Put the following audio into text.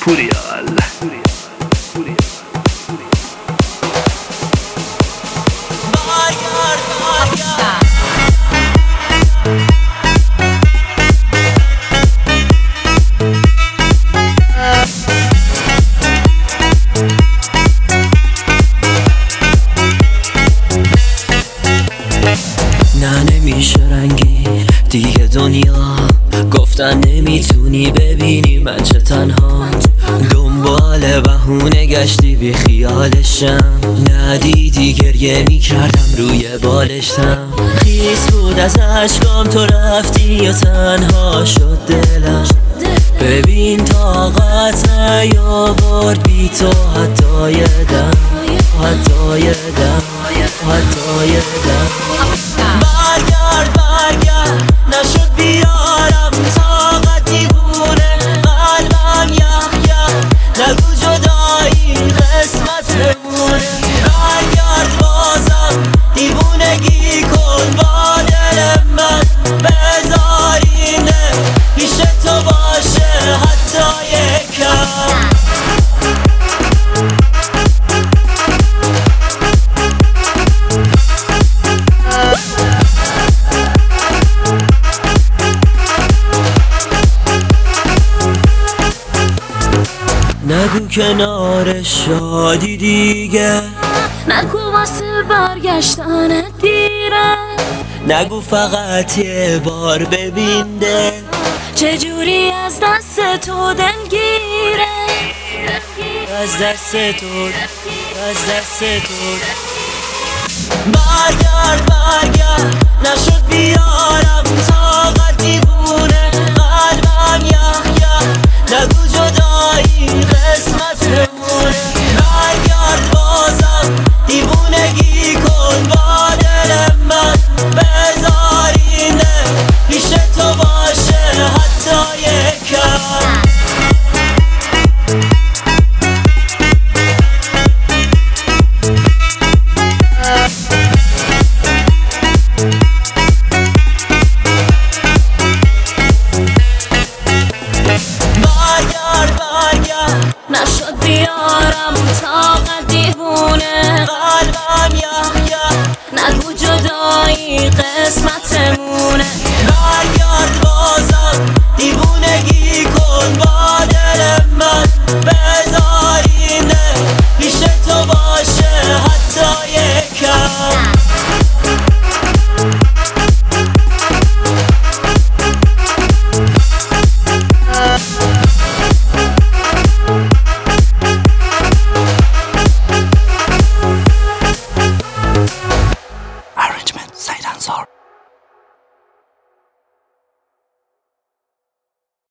پوریال. نه نمیشه رنگی دیگه دنیا، گفتن نمیتونی ببینی من چه تنها، دنبال بهونه گشتی بی خیالشم، ندیدی گریه میکردم روی بالشتم، خیس بود از اشکام تو رفتی و تنها شد دلم، ببین طاقت نیاورد بی تو حتی یه دم، حتی یه دم، حتی یه دم. برگرد نشد بیارم طاقت، دیوونه قلبم یخ یخ، نگو جدایی قسمتمونه، برگرد بازم دیوونگی کن با دل من، بذار اینه پیش تو باشه حتی یکم. نگو کنار شادی دیگه، نگو واسه برگشتن دیره، نگو فقط یه بار ببین دل چجوری از دست تو دلگیره، از دست تو، از دست تو. برگرد نشد بیارم طاقت، دیوونه قلبم یخ یخ، نگو جدایی قسمتمونه، برگرد بازم دیوونگی کن با دل من، بذار اینه پیش تو باشه حتی یکم. نشد بیارم طاقت، دیوونه قلبم یخ یخ، نگو جدایی قسمتمونه،